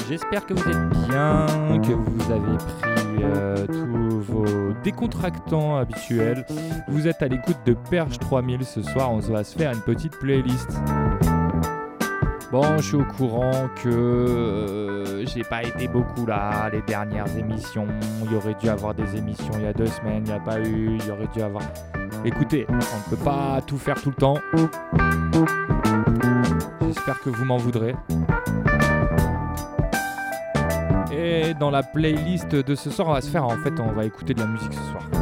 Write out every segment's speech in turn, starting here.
J'espère que vous êtes bien, que vous avez pris tous vos décontractants habituels. Vous êtes à l'écoute de Perche 3000. Ce soir, on va se faire une petite playlist. Bon, je suis au courant que j'ai pas été beaucoup là, les dernières émissions. Il y aurait dû avoir des émissions il y a 2 semaines, il n'y a pas eu, il y aurait dû avoir... Écoutez, on ne peut pas tout faire tout le temps. J'espère que vous m'en voudrez. Et dans la playlist de ce soir, on va écouter de la musique ce soir.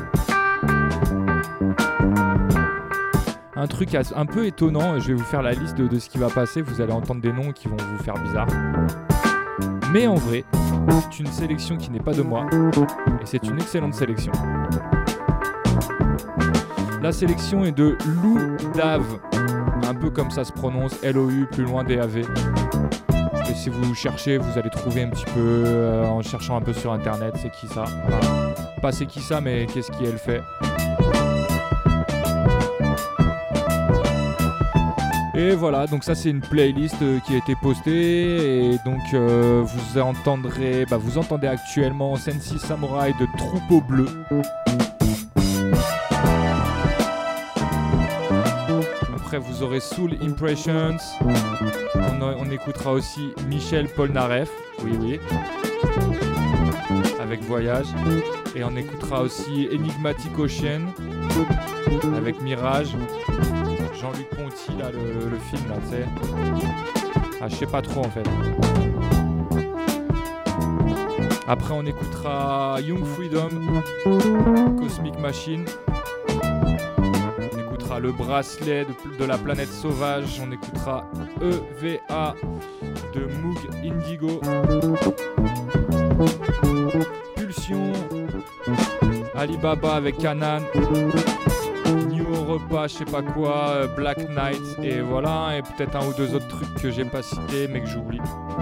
Un truc un peu étonnant, je vais vous faire la liste de ce qui va passer, vous allez entendre des noms qui vont vous faire bizarre. Mais en vrai, c'est une sélection qui n'est pas de moi, et c'est une excellente sélection. La sélection est de Lou Dave, un peu comme ça se prononce, L-O-U, plus loin D-A-V. Et si vous cherchez, vous allez trouver un petit peu, en cherchant un peu sur internet, c'est qui ça. Enfin, pas c'est qui ça, mais qu'est-ce qu'elle fait. Et voilà, donc ça c'est une playlist qui a été postée, et donc vous entendez actuellement Sensi Samurai de Troupeau Bleu. Après vous aurez Soul Impressions, on écoutera aussi Michel Polnareff, oui, avec Voyage, et on écoutera aussi Enigmatic Ocean avec Mirage. Jean-Luc Ponty, là, le film, là, tu sais. Ah, je sais pas trop, en fait. Après, on écoutera Young Freedom, Cosmic Machine. On écoutera Le Bracelet de la Planète Sauvage. On écoutera EVA de Moog Indigo. Pulsion. Alibaba avec Kanan. Repas, je sais pas quoi, Black Knight, et voilà, et peut-être un ou deux autres trucs que j'ai pas cités mais que j'oublie.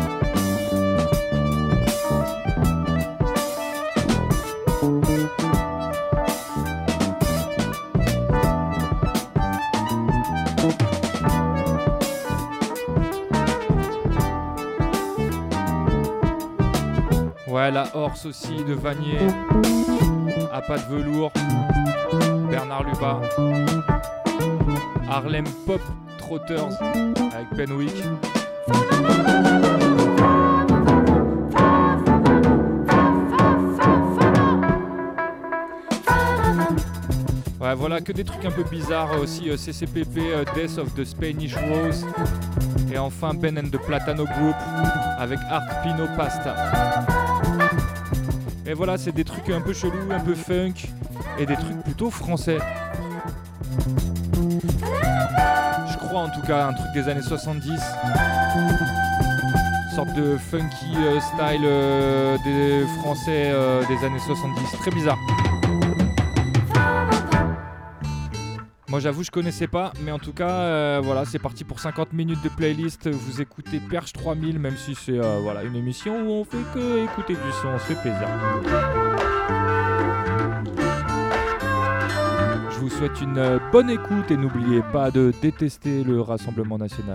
Ouais, la Horse aussi de Vanier, à pas de velours. Bernard Lubat, Harlem Pop Trotters avec Penwick. Ouais, voilà, que des trucs un peu bizarres aussi. CCPP, Death of the Spanish Rose. Et enfin Ben and the Platano Group avec Art Pino Pasta. Et voilà, c'est des trucs un peu chelous, un peu funk. Et des trucs plutôt français. Je crois en tout cas, un truc des années 70. Une sorte de funky style des français des années 70. Très bizarre. Moi j'avoue je connaissais pas, mais en tout cas voilà, c'est parti pour 50 minutes de playlist. Vous écoutez Perche 3000, même si c'est voilà, une émission où on fait que écouter du son, on se fait plaisir. Je vous souhaite une bonne écoute et n'oubliez pas de détester le Rassemblement National.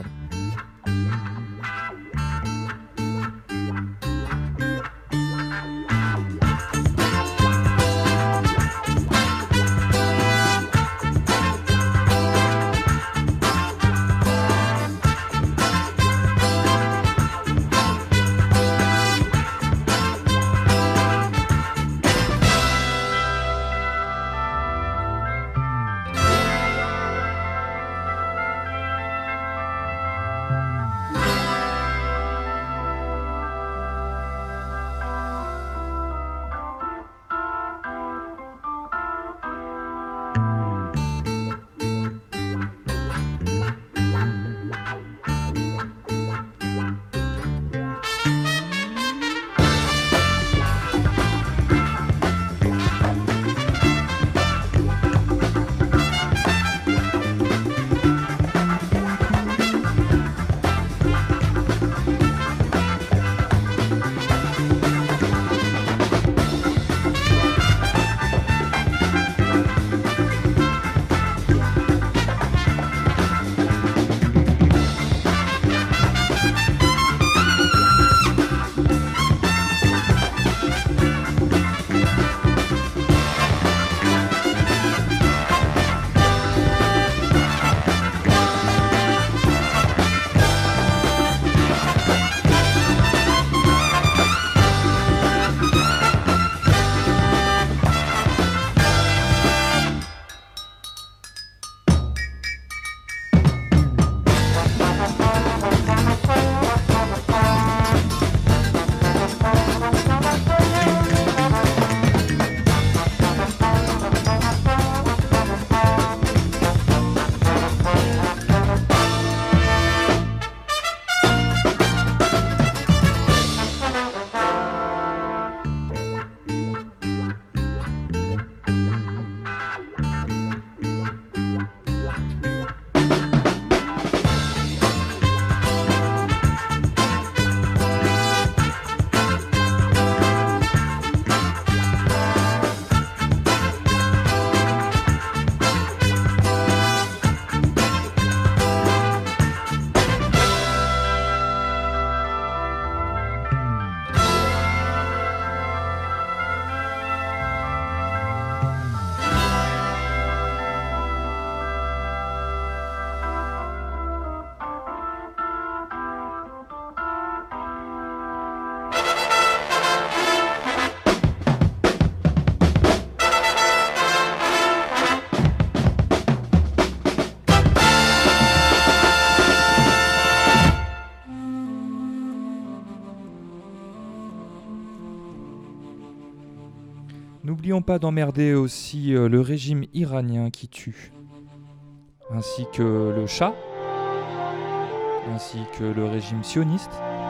N'oublions pas d'emmerder aussi le régime iranien qui tue, ainsi que le Shah, ainsi que le régime sioniste,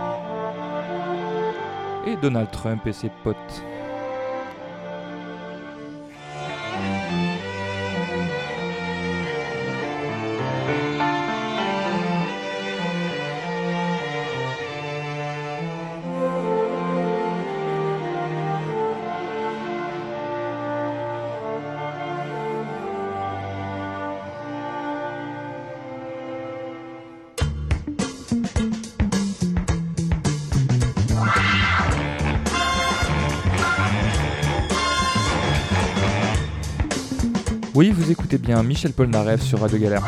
et Donald Trump et ses potes. Oui, vous écoutez bien Michel Polnareff sur Radio Galère.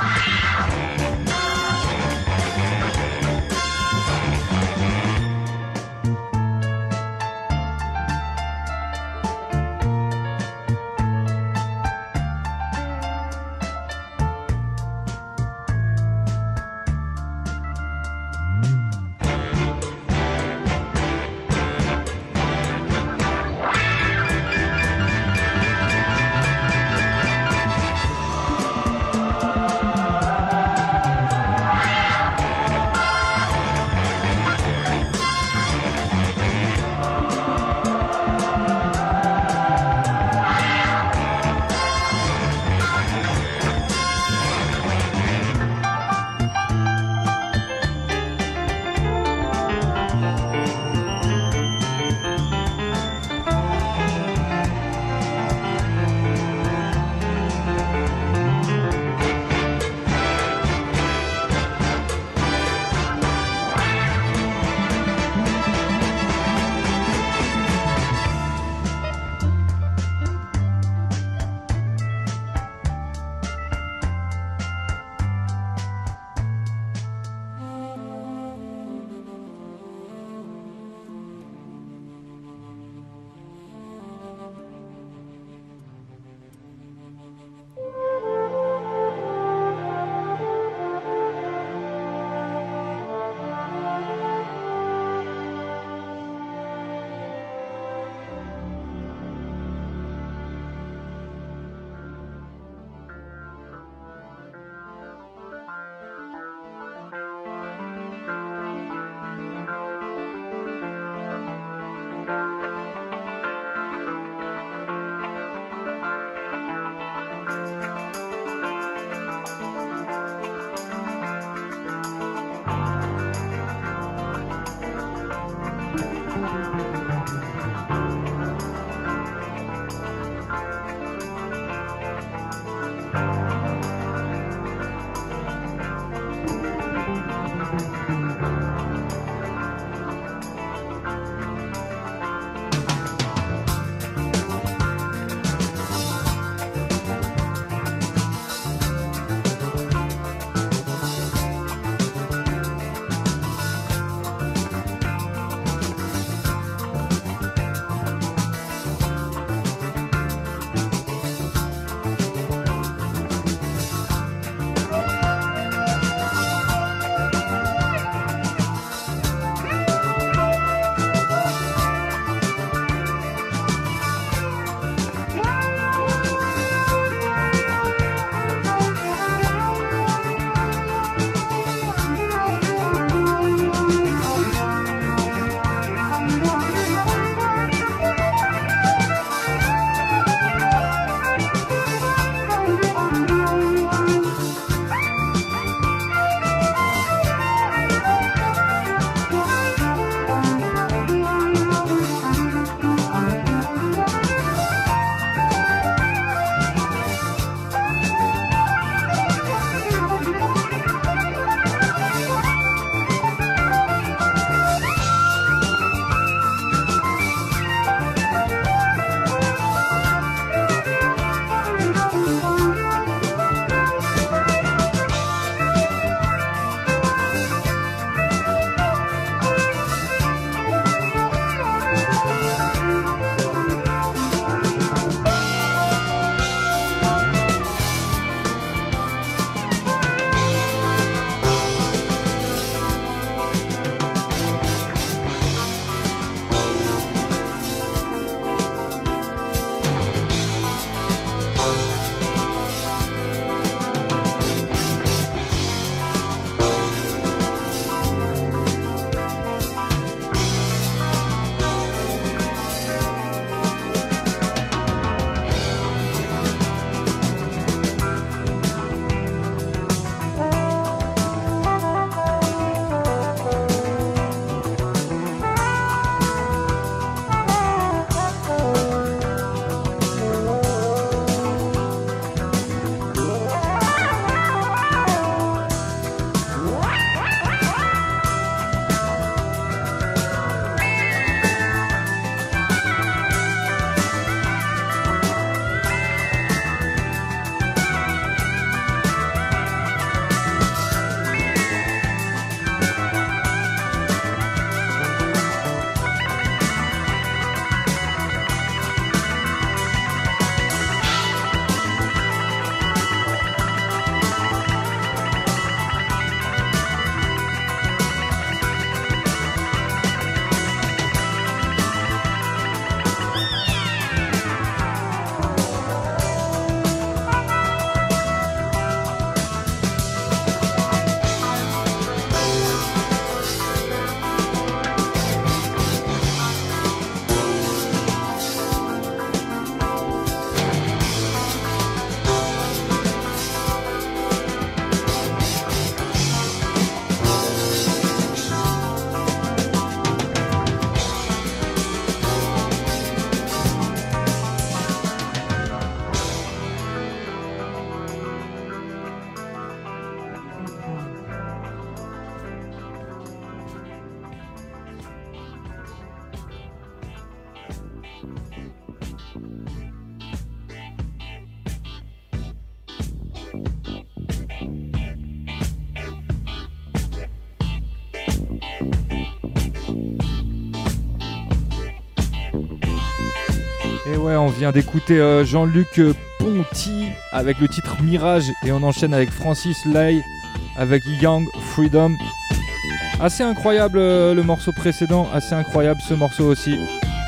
Et ouais, on vient d'écouter Jean-Luc Ponty avec le titre Mirage et on enchaîne avec Francis Lai avec Young Freedom. Assez incroyable le morceau précédent, assez incroyable ce morceau aussi.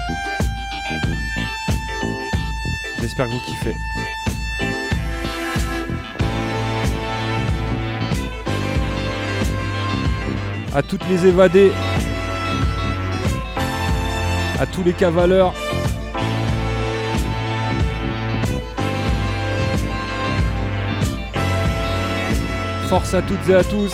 J'espère que vous kiffez. À toutes les évadées, à tous les cavaleurs. Force à toutes et à tous.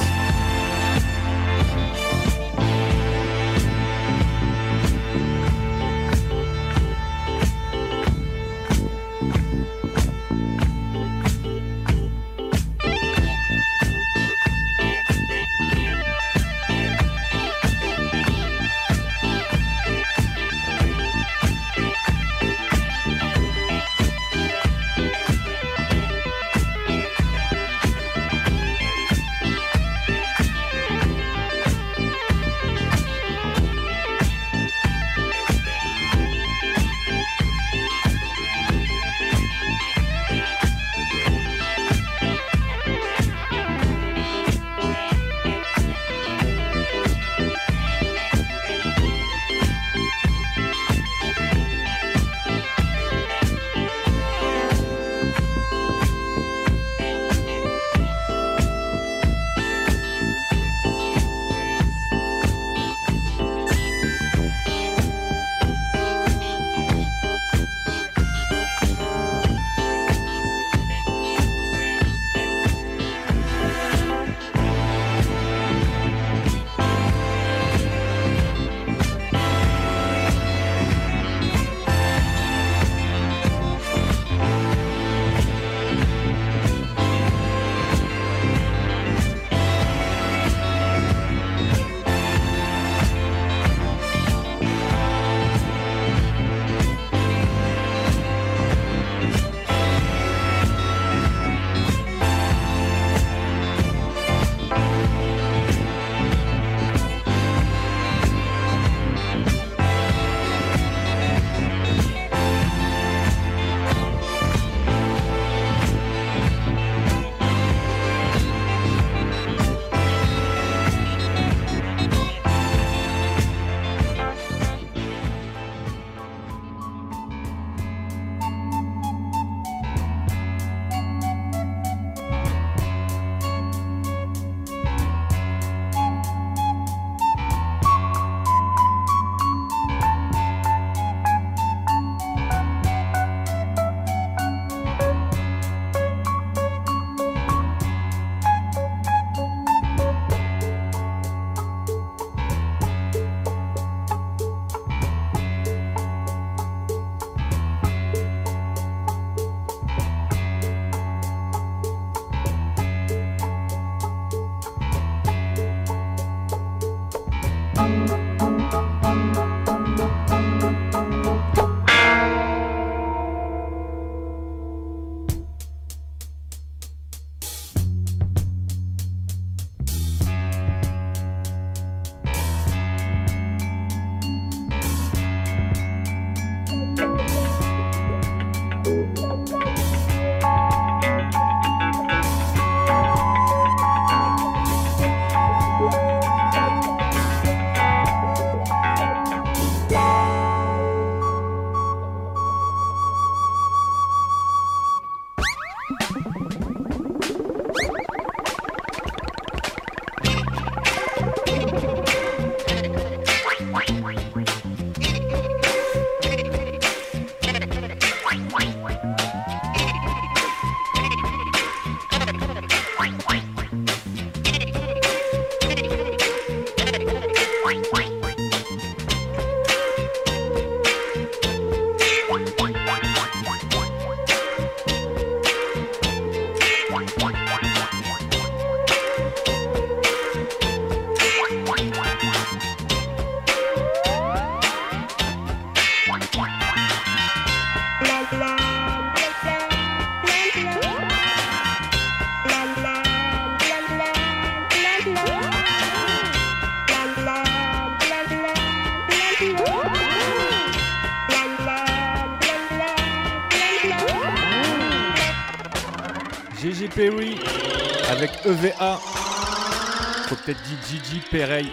GG Perry avec EVA. Faut peut-être dire Gigi Perey.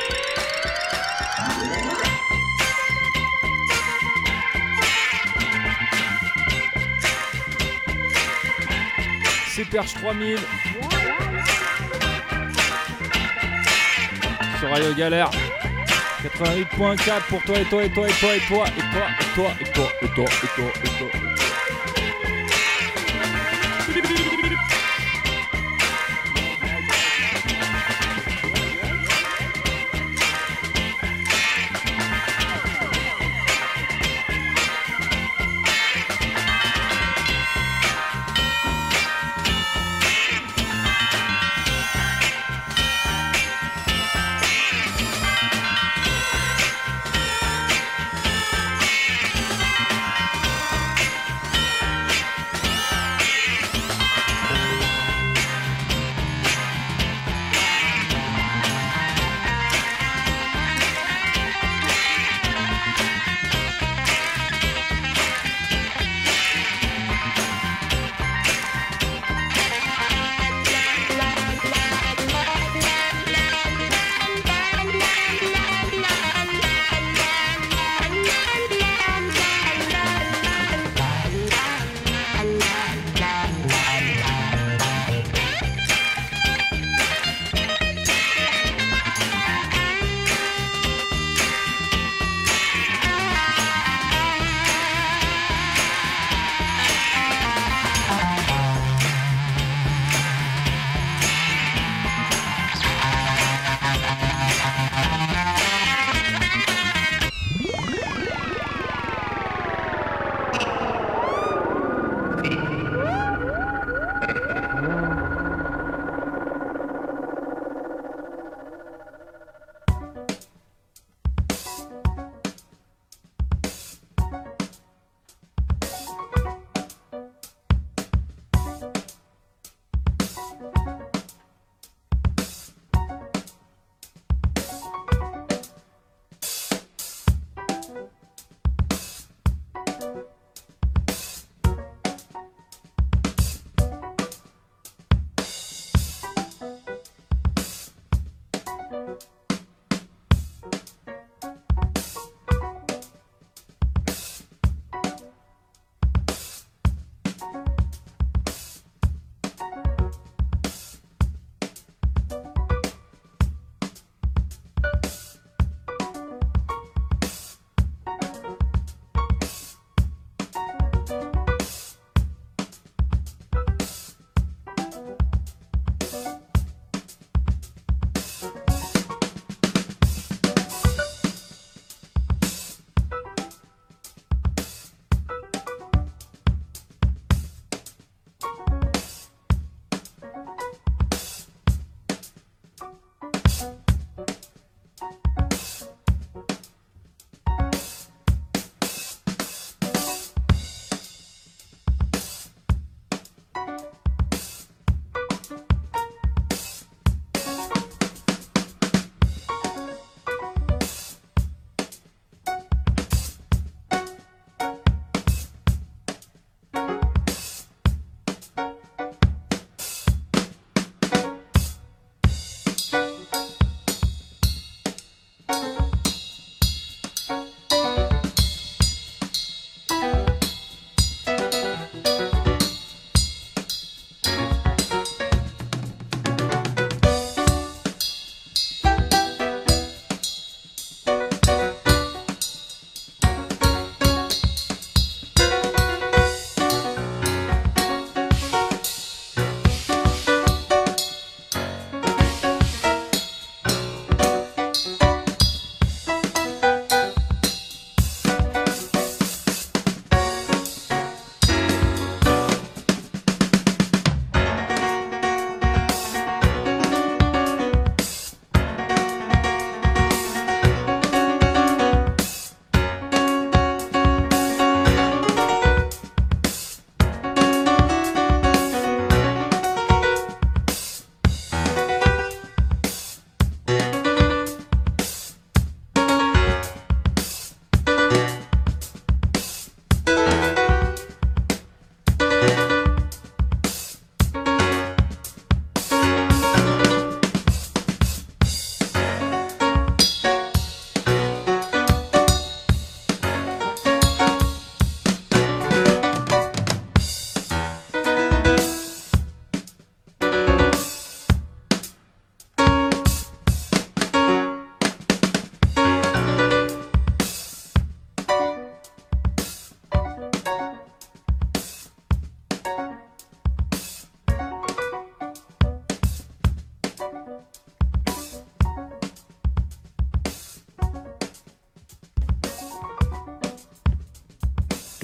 C'est Perche 3000 sur Radio Galère 88.4 pour toi et toi et toi et toi et toi et toi et toi et toi et toi et toi et toi.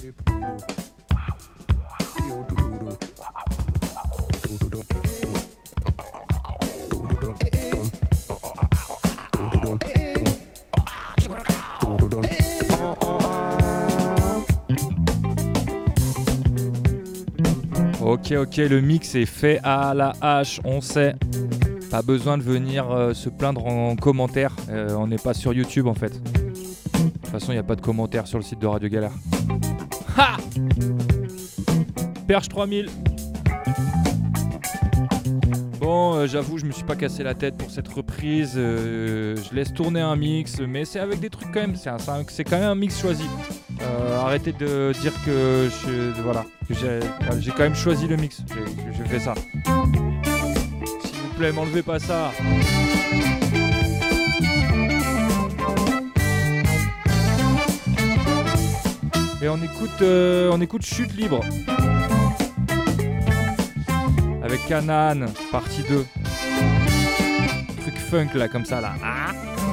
Ok, le mix est fait à la hache, on sait. Pas besoin de venir se plaindre en commentaire. On n'est pas sur YouTube en fait. De toute façon, il n'y a pas de commentaires sur le site de Radio Galère. Ha! Perche 3000. Bon, j'avoue, je me suis pas cassé la tête pour cette reprise. Je laisse tourner un mix, mais c'est avec des trucs quand même. C'est quand même un mix choisi. Arrêtez de dire que j'ai quand même choisi le mix. Je fais ça. S'il vous plaît, m'enlevez pas ça. Et on écoute Chute Libre. Avec Kanan, partie 2. Truc funk là, comme ça là. Ah.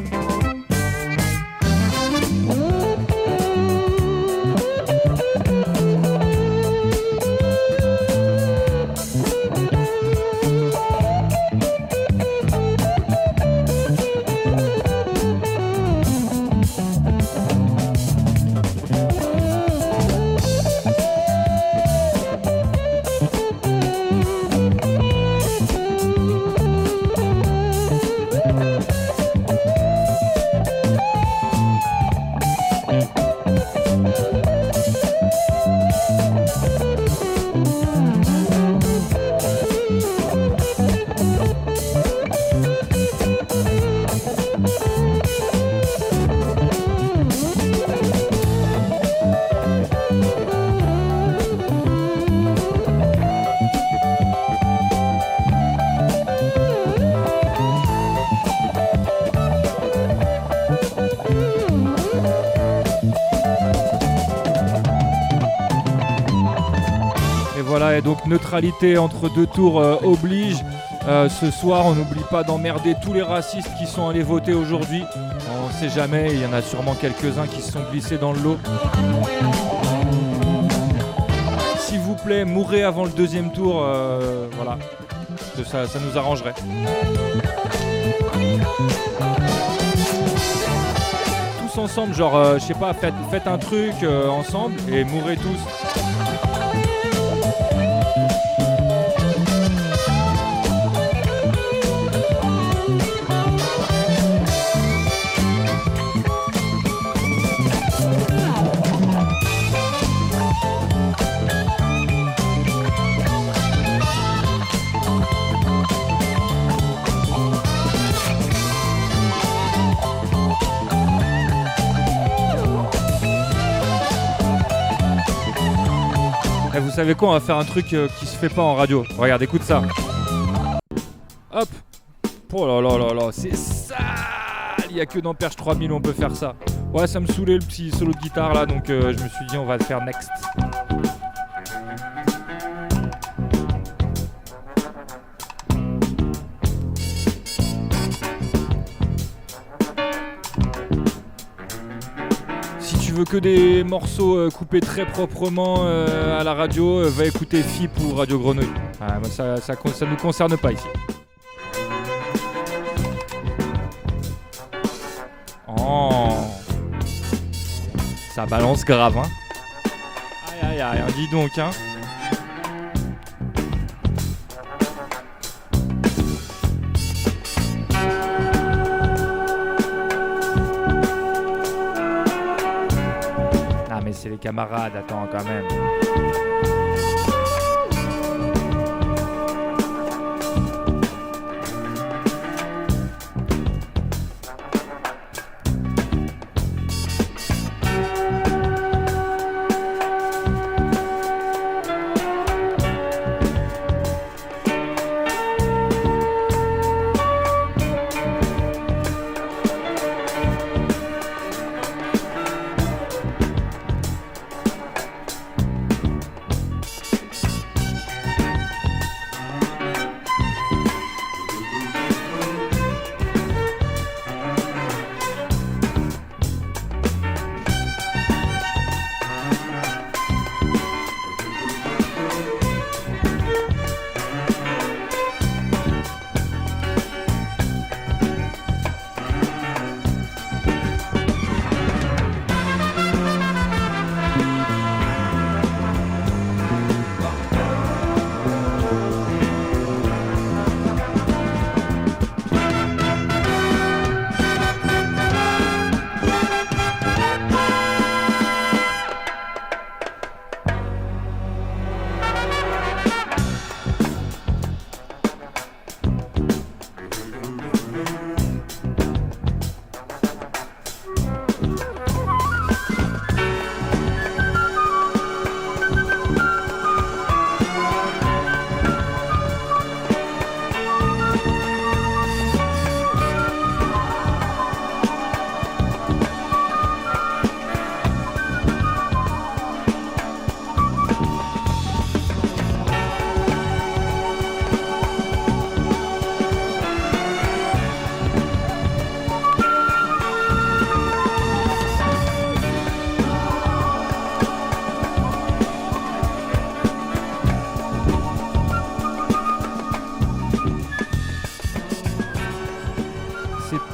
Et donc neutralité entre deux tours oblige. Ce soir, on n'oublie pas d'emmerder tous les racistes qui sont allés voter aujourd'hui. On ne sait jamais, il y en a sûrement quelques-uns qui se sont glissés dans le lot. S'il vous plaît, mourrez avant le deuxième tour. Voilà, ça nous arrangerait. Tous ensemble, genre, je sais pas, faites un truc ensemble et mourrez tous. Vous savez quoi, on va faire un truc qui se fait pas en radio. Regarde, écoute ça. Hop. Oh là là là là, c'est sale. Il y a que dans Perche 3000 où on peut faire ça. Ouais, ça me saoulait le petit solo de guitare là, donc je me suis dit on va le faire next. Si tu veux que des morceaux coupés très proprement à la radio, va écouter FIP ou Radio Grenouille. Ah, ça nous concerne pas ici. Oh, ça balance grave, hein. Aïe aïe aïe, dis donc, hein. Ah mais c'est les camarades, attends quand même.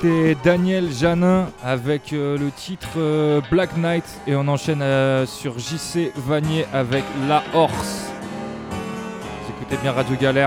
C'était Daniel Janin avec le titre Black Knight et on enchaîne sur JC Vanier avec La Horse. Vous écoutez bien Radio Galère.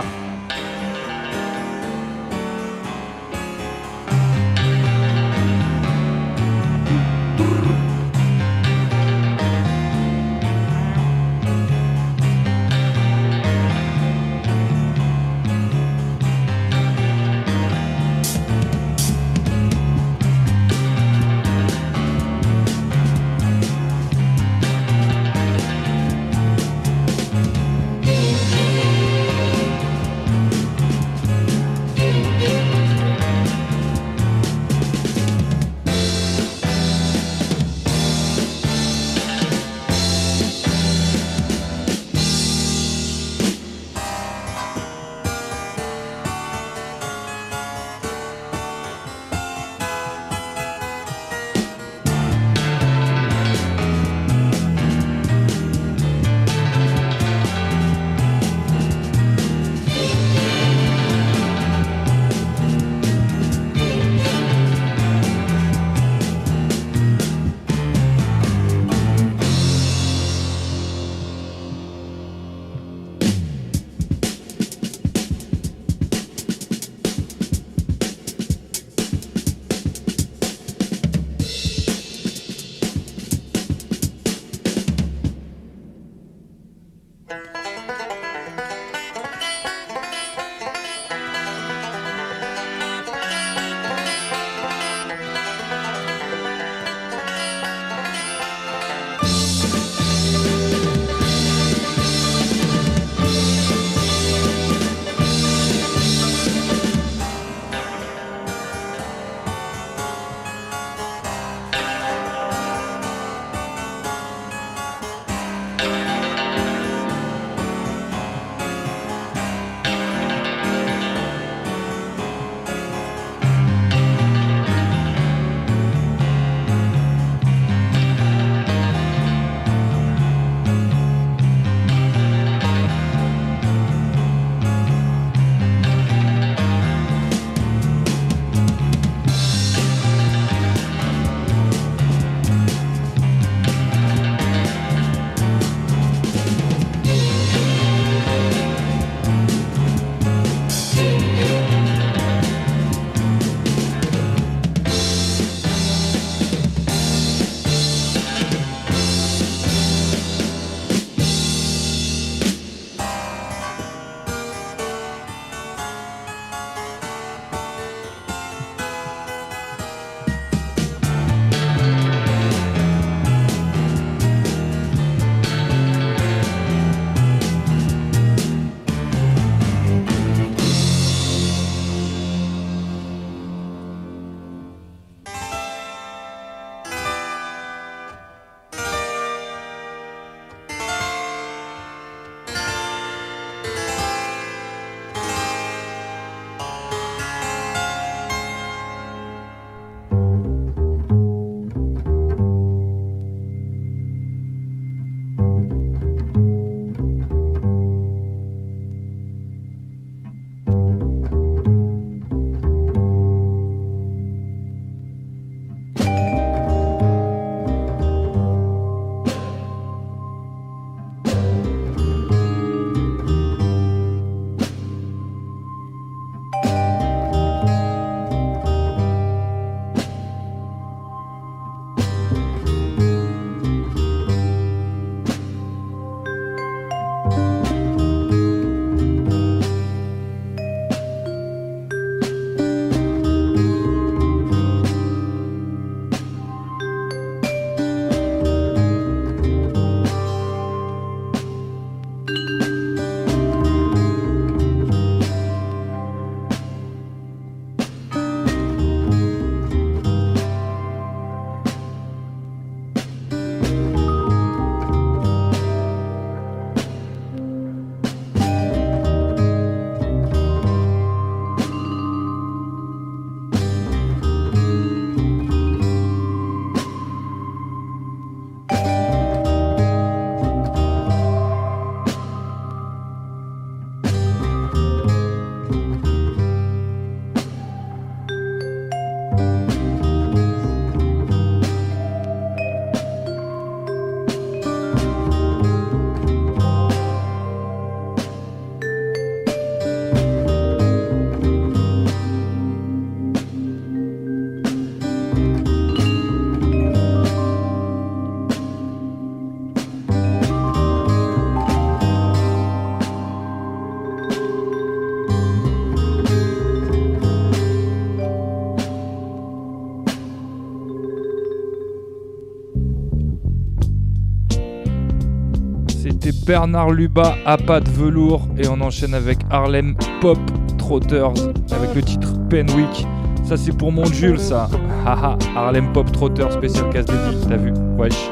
C'était Bernard Lubat à pas de velours et on enchaîne avec Harlem Pop Trotters avec le titre Penwick. Ça c'est pour mon Jules ça. Haha, Harlem Pop Trotters spécial casse dédié, t'as vu? Wesh.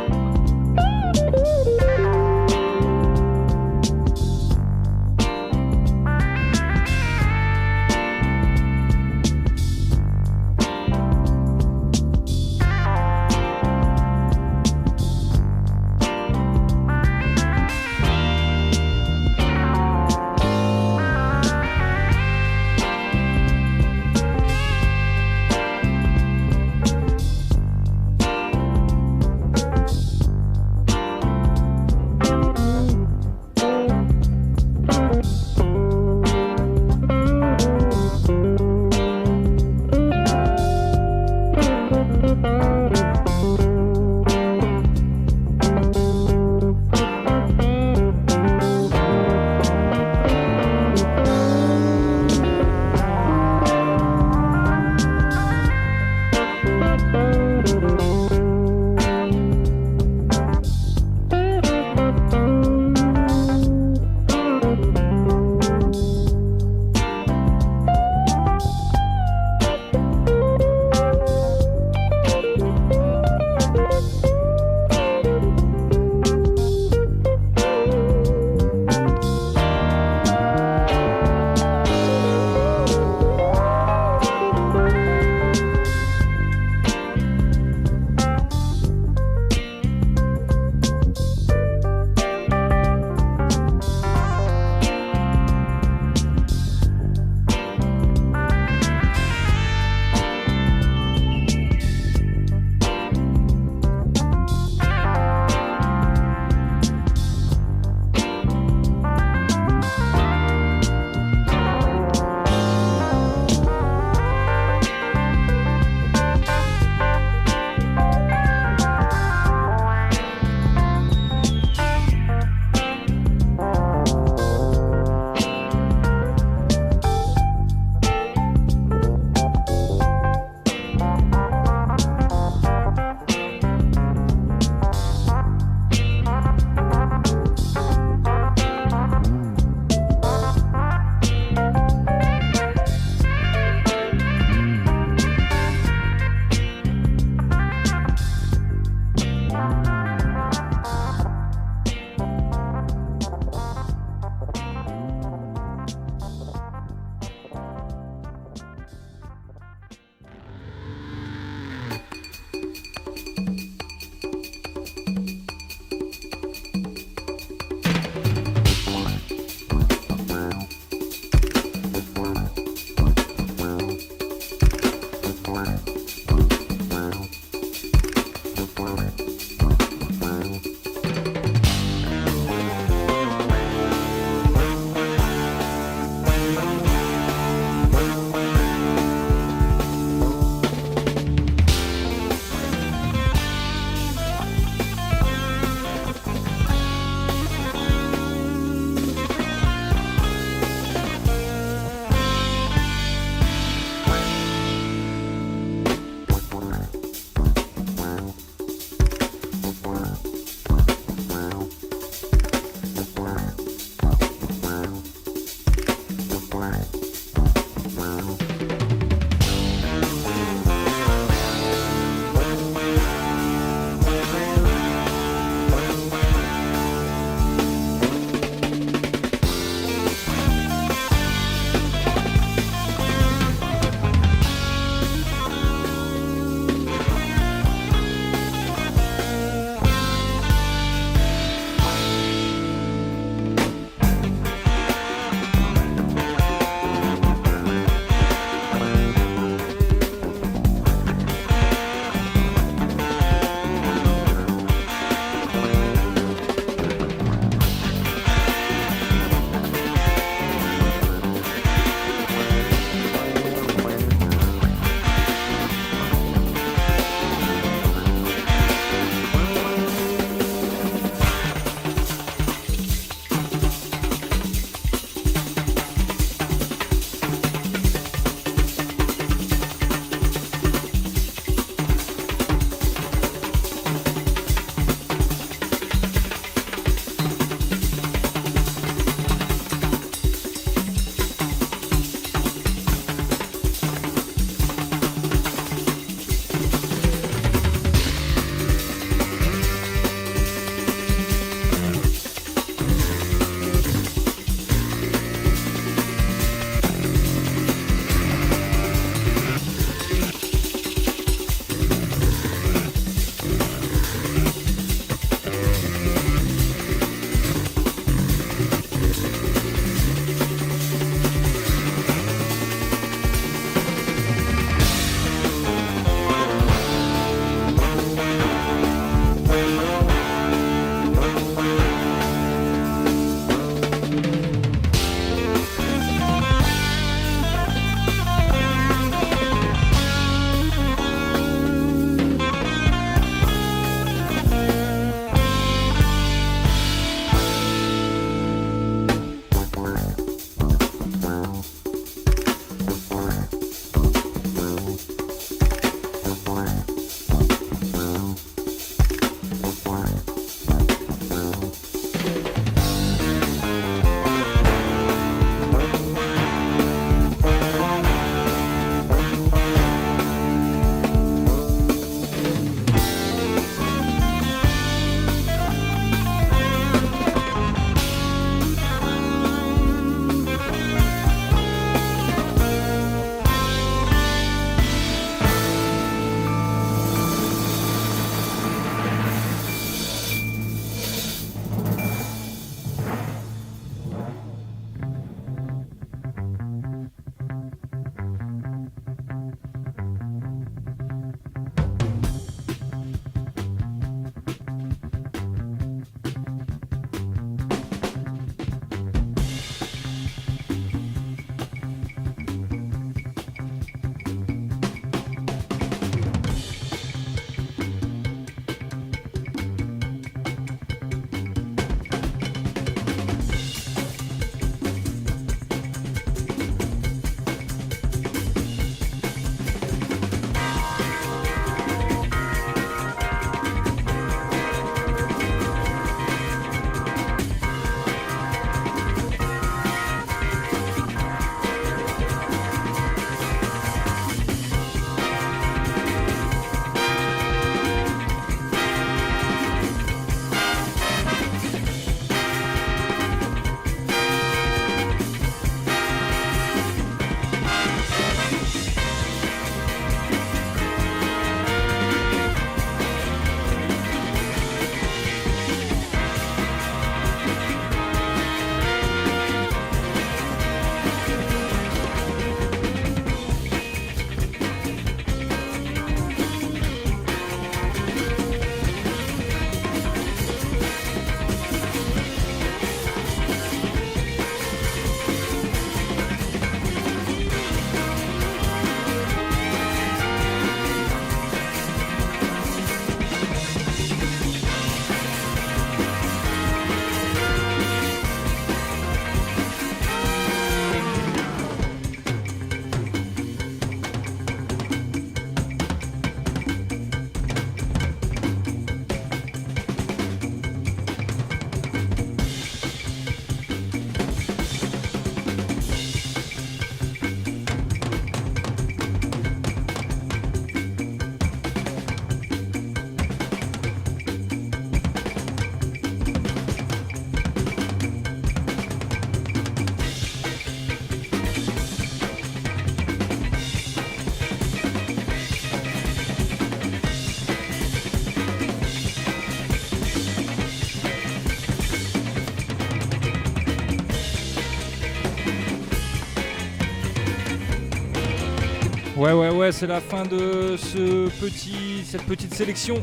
Ouais, c'est la fin de cette petite sélection.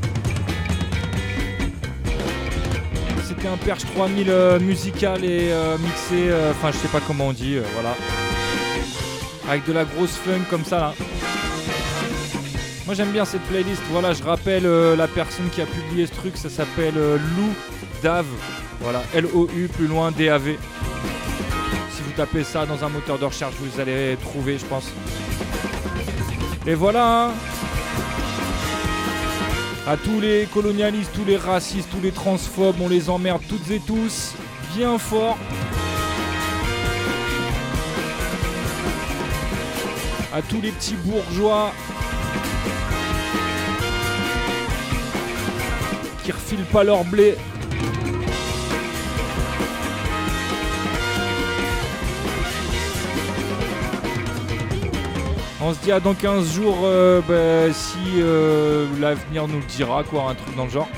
C'était un Perche 3000 musical et mixé, enfin je sais pas comment on dit, voilà. Avec de la grosse funk comme ça là. Moi j'aime bien cette playlist, voilà, je rappelle la personne qui a publié ce truc, ça s'appelle Lou Dave, voilà, L-O-U plus loin D-A-V. Si vous tapez ça dans un moteur de recherche, vous allez trouver, je pense. Et voilà, hein. À tous les colonialistes, tous les racistes, tous les transphobes, on les emmerde toutes et tous, bien fort. À tous les petits bourgeois qui refilent pas leur blé. On se dit à dans 15 jours si l'avenir nous le dira, quoi, un truc dans le genre.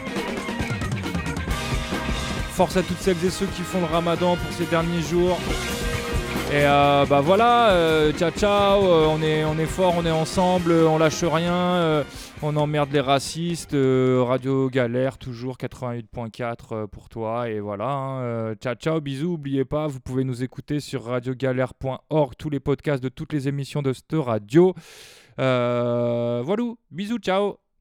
Force à toutes celles et ceux qui font le ramadan pour ces derniers jours. Et voilà, ciao, on est fort, on est ensemble, on lâche rien, on emmerde les racistes, Radio Galère toujours 88.4 pour toi, et voilà, hein, ciao, bisous, oubliez pas, vous pouvez nous écouter sur radiogalère.org, tous les podcasts de toutes les émissions de cette radio, voilà, bisous, ciao.